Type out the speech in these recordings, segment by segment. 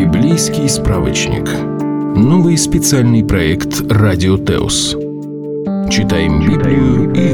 Библейский справочник. Новый специальный проект «Радио Теос». Читаем Библию и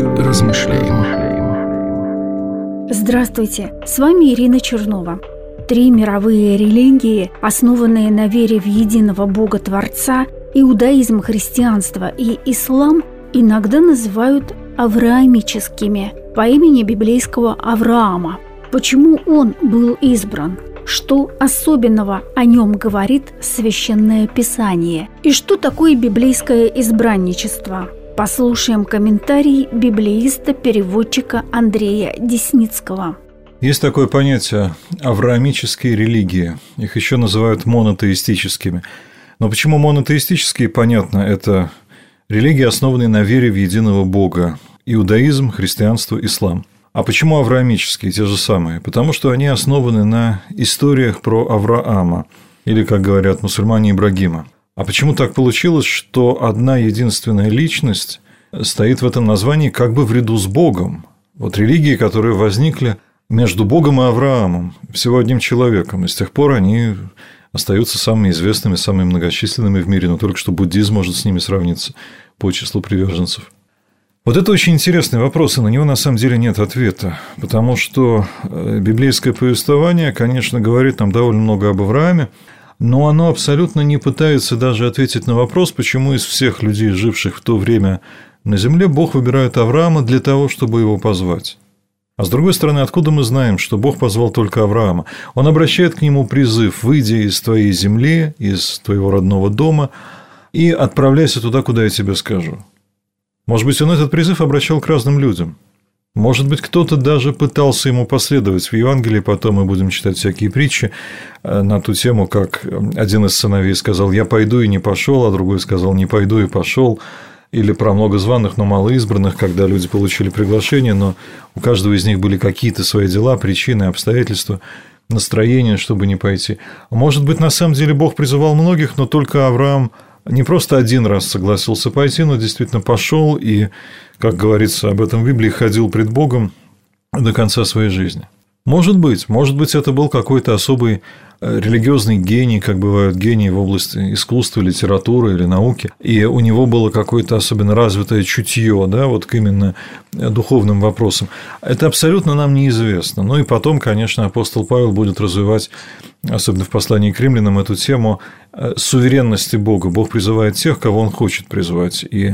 размышляем. Здравствуйте, с вами Ирина Чернова. 3 мировые религии, основанные на вере в единого Бога-творца, иудаизм, христианство и ислам, иногда называют авраамическими по имени библейского Авраама. Почему он был избран? Что особенного о нем говорит Священное Писание? И что такое библейское избранничество? Послушаем комментарий библеиста-переводчика Андрея Десницкого. Есть такое понятие авраамические религии. Их еще называют монотеистическими. Но почему монотеистические, понятно, это религии, основанные на вере в единого Бога. Иудаизм, христианство, ислам. А почему авраамические, те же самые? Потому что они основаны на историях про Авраама, или, как говорят мусульмане, Ибрагима. А почему так получилось, что одна единственная личность стоит в этом названии как бы в ряду с Богом? Вот религии, которые возникли между Богом и Авраамом, всего одним человеком, и с тех пор они остаются самыми известными, самыми многочисленными в мире, но только что буддизм может с ними сравниться по числу приверженцев. Вот это очень интересный вопрос, и на него на самом деле нет ответа, потому что библейское повествование, конечно, говорит нам довольно много об Аврааме, но оно абсолютно не пытается даже ответить на вопрос, почему из всех людей, живших в то время на земле, Бог выбирает Авраама для того, чтобы его позвать. А с другой стороны, откуда мы знаем, что Бог позвал только Авраама? Он обращает к нему призыв: «Выйди из твоей земли, из твоего родного дома и отправляйся туда, куда я тебе скажу». Может быть, он этот призыв обращал к разным людям. Может быть, кто-то даже пытался ему последовать в Евангелии. Потом мы будем читать всякие притчи на ту тему, как один из сыновей сказал: «Я пойду и не пошел», а другой сказал: «Не пойду и пошел». Или про многозваных, но малоизбранных, когда люди получили приглашение, но у каждого из них были какие-то свои дела, причины, обстоятельства, настроения, чтобы не пойти. Может быть, на самом деле Бог призывал многих, но только Авраам не просто один раз согласился пойти, но действительно пошел и, как говорится об этом в Библии, ходил пред Богом до конца своей жизни. Может быть, это был какой-то особый религиозный гений, как бывают гении в области искусства, литературы или науки, и у него было какое-то особенно развитое чутье, да, вот к именно духовным вопросам. Это абсолютно нам неизвестно. Ну и потом, конечно, апостол Павел будет развивать, особенно в послании к римлянам, эту тему суверенности Бога. Бог призывает тех, кого Он хочет призвать, и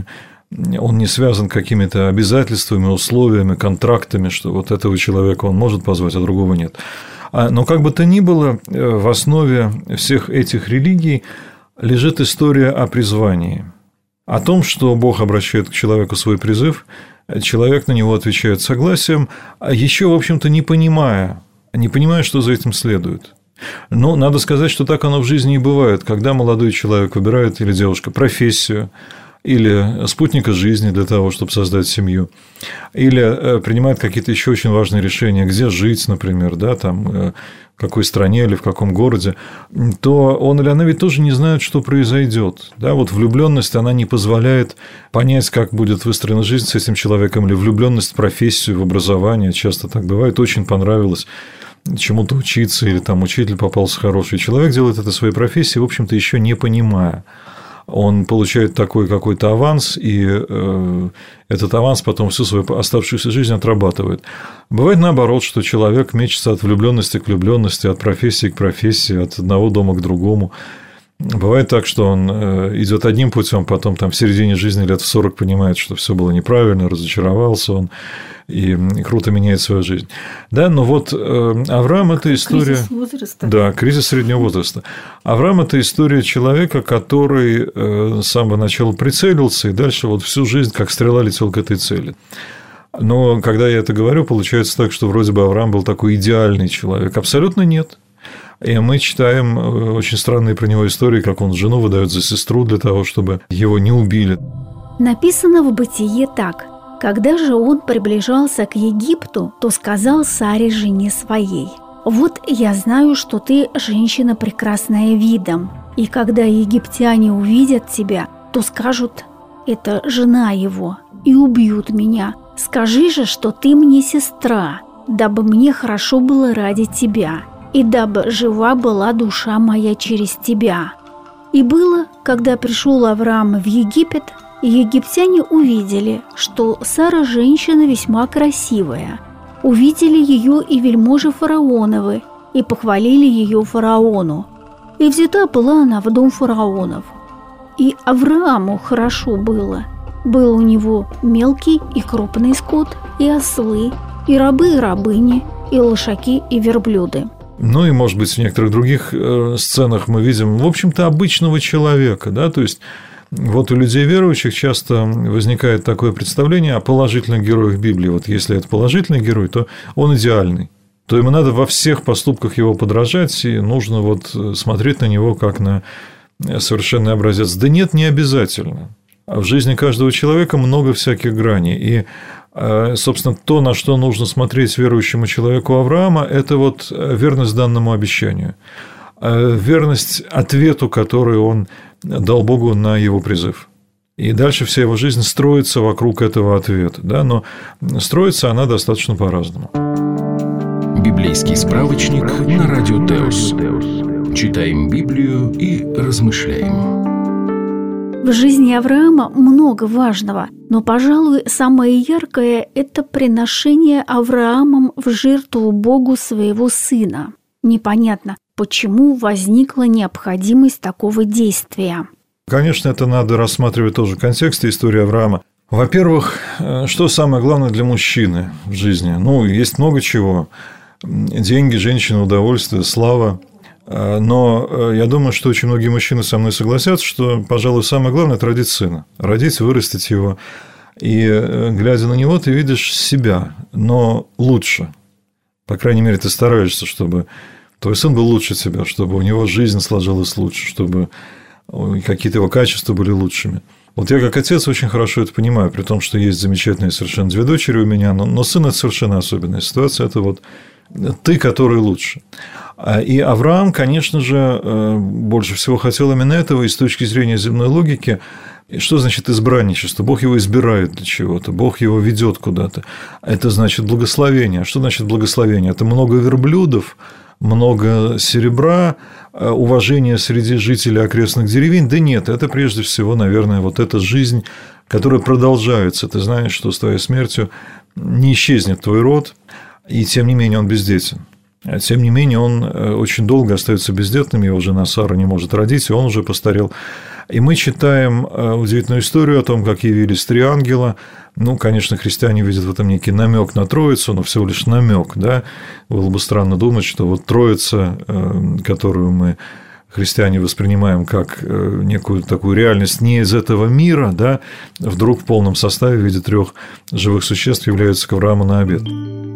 он не связан какими-то обязательствами, условиями, контрактами, что вот этого человека он может позвать, а другого нет. Но как бы то ни было, в основе всех этих религий лежит история о призвании. О том, что Бог обращает к человеку свой призыв, человек на него отвечает согласием, а еще, в общем-то, не понимая, что за этим следует. Но надо сказать, что так оно в жизни и бывает, когда молодой человек выбирает, или девушка, профессию, или спутника жизни для того, чтобы создать семью, или принимает какие-то еще очень важные решения, где жить, например, да, там, в какой стране или в каком городе, то он или она ведь тоже не знают, что произойдет. Да, вот влюбленность, она не позволяет понять, как будет выстроена жизнь с этим человеком, или влюбленность в профессию, в образование, часто так бывает, очень понравилось чему-то учиться, или там учитель попался хороший. Человек делает это своей профессией, в общем-то, еще не понимая. Он получает такой какой-то аванс, и этот аванс потом всю свою оставшуюся жизнь отрабатывает. Бывает наоборот, что человек мечется от влюбленности к влюбленности, от профессии к профессии, от одного дома к другому. Бывает так, что он идет одним путем, потом там в середине жизни лет в 40 понимает, что все было неправильно, разочаровался он и круто меняет свою жизнь. Да, но вот Авраам – это история… Кризис возраста. Да, кризис среднего возраста. Авраам – это история человека, который с самого начала прицелился, и дальше вот всю жизнь как стрела летел к этой цели. Но когда я это говорю, получается так, что вроде бы Авраам был такой идеальный человек. Абсолютно нет. И мы читаем очень странные про него истории, как он жену выдает за сестру для того, чтобы его не убили. Написано в Бытие так: «Когда же он приближался к Египту, то сказал Саре, жене своей: вот я знаю, что ты женщина прекрасная видом, и когда египтяне увидят тебя, то скажут: это жена его, и убьют меня. Скажи же, что ты мне сестра, дабы мне хорошо было ради тебя. и дабы жива была душа моя через тебя». И было, когда пришел Авраам в Египет, египтяне увидели, что Сара женщина весьма красивая. Увидели ее и вельможи фараоновы, и похвалили ее фараону. И взята была она в дом фараонов. И Аврааму хорошо было. Был у него мелкий и крупный скот, и ослы, и рабы, и рабыни, и лошаки, и верблюды. Ну и, может быть, в некоторых других сценах мы видим, в общем-то, обычного человека, да, то есть вот у людей верующих часто возникает такое представление о положительных героях Библии. Вот если это положительный герой, то он идеальный, то ему надо во всех поступках его подражать, и нужно вот смотреть на него как на совершенный образец. Да нет, не обязательно. В жизни каждого человека много всяких граней, и собственно, то, на что нужно смотреть верующему человеку Авраама, это вот верность данному обещанию, верность ответу, который он дал Богу на его призыв. И дальше вся его жизнь строится вокруг этого ответа, да, но строится она достаточно по-разному. Библейский справочник на Радио Теос. Читаем Библию и размышляем. В жизни Авраама много важного, но, пожалуй, самое яркое – это приношение Авраамом в жертву Богу своего сына. Непонятно, почему возникла необходимость такого действия. Конечно, это надо рассматривать тоже в контексте истории Авраама. Во-первых, что самое главное для мужчины в жизни? Ну, есть много чего. Деньги, женщины, удовольствие, слава. Но я думаю, что очень многие мужчины со мной согласятся, что, пожалуй, самое главное – это родить сына. Родить, вырастить его. И, глядя на него, ты видишь себя, но лучше. По крайней мере, ты стараешься, чтобы твой сын был лучше тебя, чтобы у него жизнь сложилась лучше, чтобы какие-то его качества были лучшими. Вот я, как отец, очень хорошо это понимаю, при том, что есть замечательные совершенно две дочери у меня, но сын – это совершенно особенная ситуация. Это вот ты, который лучше. И Авраам, конечно же, больше всего хотел именно этого, и с точки зрения земной логики, что значит избранничество? Бог его избирает для чего-то, Бог его ведет куда-то. Это значит благословение. А что значит благословение? Это много верблюдов, много серебра, уважение среди жителей окрестных деревень? Да нет, это прежде всего, наверное, вот эта жизнь, которая продолжается. Ты знаешь, что с твоей смертью не исчезнет твой род, и тем не менее он бездетен. Тем не менее, он очень долго остается бездетным, его жена Сара не может родить, и он уже постарел. И мы читаем удивительную историю о том, как явились три ангела. Ну, конечно, христиане видят в этом некий намек на Троицу, но всего лишь намек, да. Было бы странно думать, что вот Троица, которую мы, христиане, воспринимаем как некую такую реальность не из этого мира, да, вдруг в полном составе в виде трех живых существ являются к Аврааму на обед.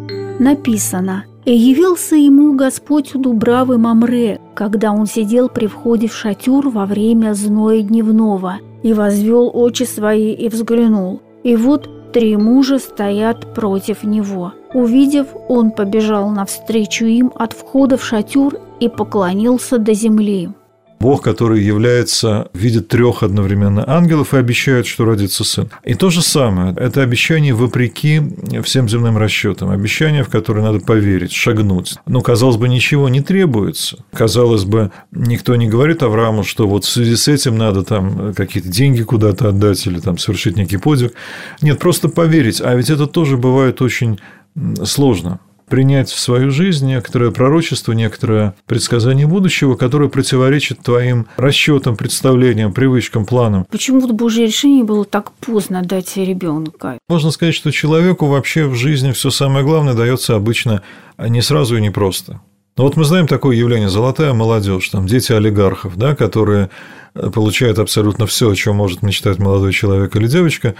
Написано: «И явился ему Господь у дубравы Мамре, когда он сидел при входе в шатер во время зноя дневного, и возвел очи свои и взглянул. И вот три мужа стоят против него. Увидев, он побежал навстречу им от входа в шатер и поклонился до земли». Бог, который является, видит трех одновременно ангелов и обещает, что родится сын. И то же самое. Это обещание вопреки всем земным расчетам. Обещание, в которое надо поверить, шагнуть. Ну, казалось бы, ничего не требуется. Казалось бы, никто не говорит Аврааму, что вот в связи с этим надо там какие-то деньги куда-то отдать или там совершить некий подвиг. Нет, просто поверить. А ведь это тоже бывает очень сложно. Принять в свою жизнь некоторое пророчество, некоторое предсказание будущего, которое противоречит твоим расчетам, представлениям, привычкам, планам. Почему вот Божье решение было так поздно дать ребенка? Можно сказать, что человеку вообще в жизни все самое главное дается обычно не сразу и не просто. Но вот мы знаем такое явление — золотая молодежь, там дети олигархов, да, которые получают абсолютно все, о чем может мечтать молодой человек или девочка,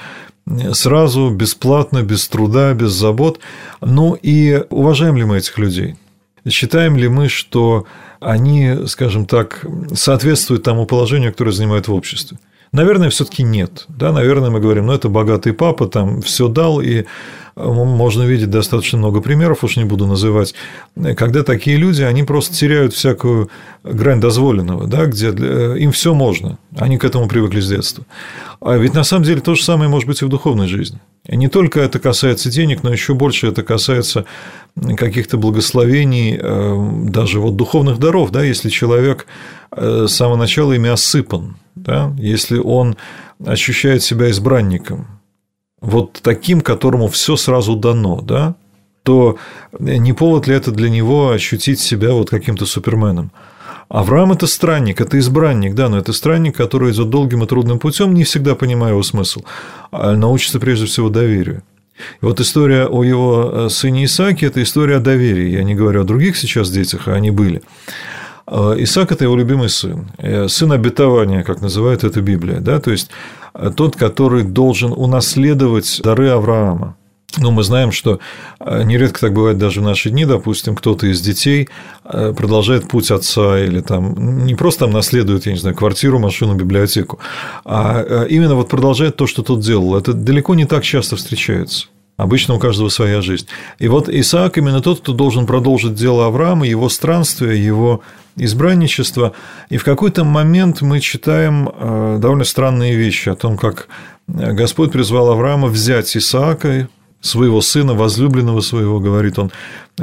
сразу, бесплатно, без труда, без забот. Ну и уважаем ли мы этих людей? Считаем ли мы, что они, скажем так, соответствуют тому положению, которое занимают в обществе? Наверное, все-таки нет. Да, наверное, мы говорим, это богатый папа, там все дал, и можно видеть достаточно много примеров, уж не буду называть, когда такие люди, они просто теряют всякую грань дозволенного, да, где им все можно, они к этому привыкли с детства. А ведь на самом деле то же самое может быть и в духовной жизни. И не только это касается денег, но еще больше это касается каких-то благословений, даже духовных даров, да, если человек с самого начала ими осыпан, да, если он ощущает себя избранником, таким, которому все сразу дано, да, то не повод ли это для него ощутить себя каким-то суперменом? Авраам – это странник, это избранник, да, но это странник, который идет долгим и трудным путем, не всегда понимая его смысл, а научится прежде всего доверию. И история о его сыне Исааке – это история о доверии. Я не говорю о других сейчас детях, а они были. Исаак – это его любимый сын, сын обетования, как называет это Библия, да, то есть тот, который должен унаследовать дары Авраама. Мы знаем, что нередко так бывает даже в наши дни, допустим, кто-то из детей продолжает путь отца или не просто наследует, я не знаю, квартиру, машину, библиотеку, а именно продолжает то, что тот делал. Это далеко не так часто встречается. Обычно у каждого своя жизнь. И Исаак именно тот, кто должен продолжить дело Авраама, его странствие, его избранничество. И в какой-то момент мы читаем довольно странные вещи о том, как Господь призвал Авраама взять Исаака, своего сына, возлюбленного своего, говорит он,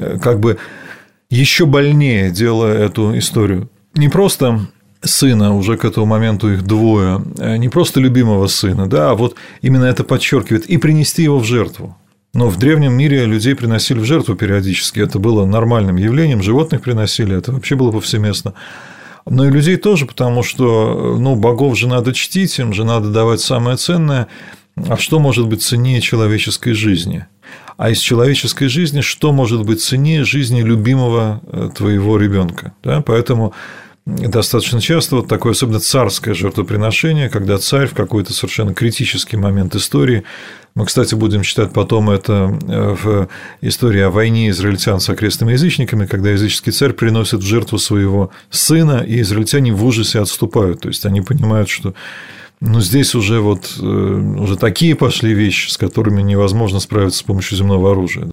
еще больнее делая эту историю. Не просто сына, уже к этому моменту их двое, не просто любимого сына, да, а именно это подчеркивает, и принести его в жертву. Но в древнем мире людей приносили в жертву периодически, это было нормальным явлением, животных приносили, это вообще было повсеместно. Но и людей тоже, потому что богов же надо чтить, им же надо давать самое ценное. А что может быть ценнее человеческой жизни? А из человеческой жизни что может быть ценнее жизни любимого твоего ребенка? Да? Поэтому достаточно часто такое, особенно царское жертвоприношение, когда царь в какой-то совершенно критический момент истории, мы, кстати, будем читать потом это в истории о войне израильтян с окрестными язычниками, когда языческий царь приносит в жертву своего сына, и израильтяне в ужасе отступают, то есть они понимают, что здесь уже такие пошли вещи, с которыми невозможно справиться с помощью земного оружия.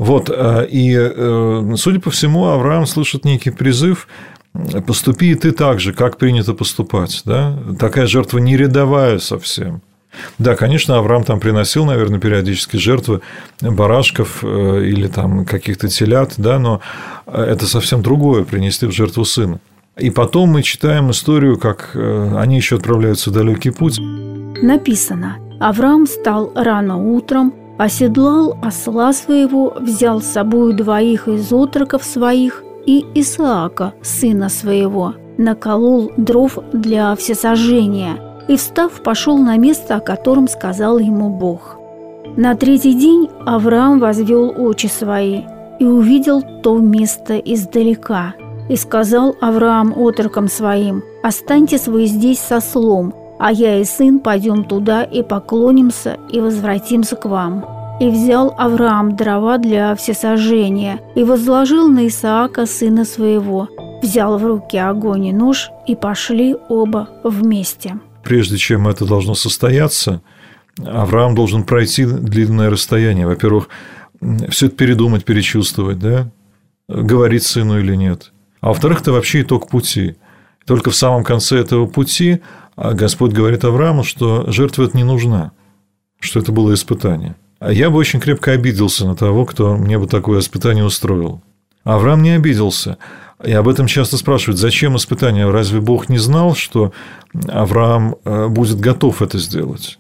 И, судя по всему, Авраам слышит некий призыв: поступи и ты так же, как принято поступать. Да? Такая жертва не рядовая совсем. Да, конечно, Авраам приносил, наверное, периодически жертвы барашков или каких-то телят, да, но это совсем другое — принести в жертву сына. И потом мы читаем историю, как они еще отправляются в далекий путь. Написано: Авраам встал рано утром, оседлал осла своего, взял с собой 2 из отроков своих и Исаака, сына своего, наколол дров для всесожжения и, встав, пошел на место, о котором сказал ему Бог. На 3-й день Авраам возвел очи свои и увидел то место издалека. И сказал Авраам отрокам своим: останьтесь вы здесь с ослом, а я и сын пойдем туда и поклонимся и возвратимся к вам. И взял Авраам дрова для всесожжения и возложил на Исаака, сына своего, взял в руки огонь и нож, и пошли оба вместе. Прежде чем это должно состояться, Авраам должен пройти длинное расстояние. Во-первых, все это передумать, перечувствовать, да? Говорить сыну или нет. А во-вторых, это вообще итог пути. Только в самом конце этого пути Господь говорит Аврааму, что жертва эта не нужна, что это было испытание. А я бы очень крепко обиделся на того, кто мне бы такое испытание устроил. Авраам не обиделся. И об этом часто спрашивают: зачем испытание? Разве Бог не знал, что Авраам будет готов это сделать?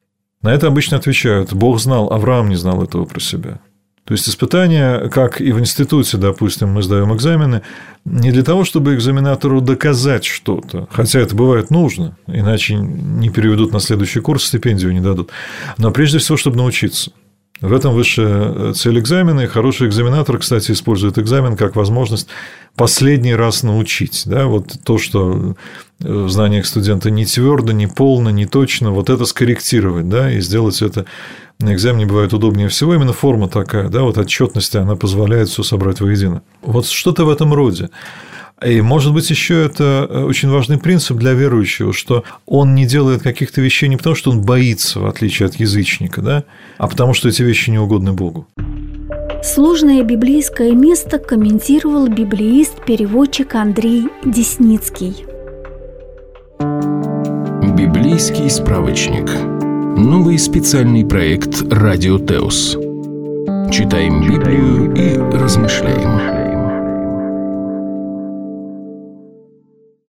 На это обычно отвечают: Бог знал, Авраам не знал этого про себя. То есть испытания, как и в институте, допустим, мы сдаем экзамены, не для того, чтобы экзаменатору доказать что-то, хотя это бывает нужно, иначе не переведут на следующий курс, стипендию не дадут, но прежде всего, чтобы научиться. В этом высшая цель экзамена, и хороший экзаменатор, кстати, использует экзамен как возможность последний раз научить. Да? То, что в знаниях студента не твердо, не полно, не точно, это скорректировать, да? И сделать это на экзамене бывает удобнее всего. Именно форма такая, да? Отчетность, она позволяет все собрать воедино. Что-то в этом роде. И, может быть, еще это очень важный принцип для верующего, что он не делает каких-то вещей не потому, что он боится, в отличие от язычника, да, а потому, что эти вещи не угодны Богу. Сложное библейское место комментировал библеист-переводчик Андрей Десницкий. Библейский справочник. Новый специальный проект «Радио Теос». Читаем Библию и размышляем.